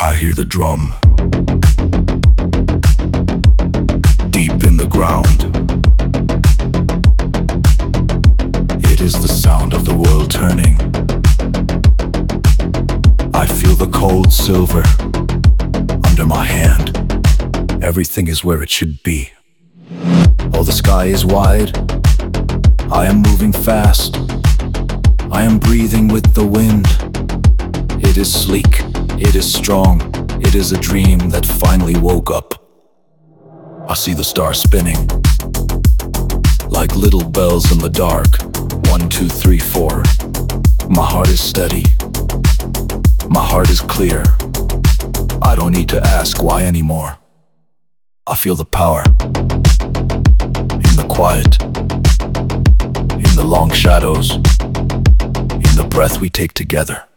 I hear the drum deep in the ground. It is the sound of the world turning. I feel the cold silver under my hand. Everything is where it should be. Oh, the sky is wide. I am moving fast. I am breathing with the wind. It is sleek. It is strong. It is a dream that finally woke up. I see the stars spinning like little bells in the dark. 1, 2, 3, 4. My heart is steady. My heart is clear. I don't need to ask why anymore. I feel the power in the quiet, in the long shadows, in the breath we take together.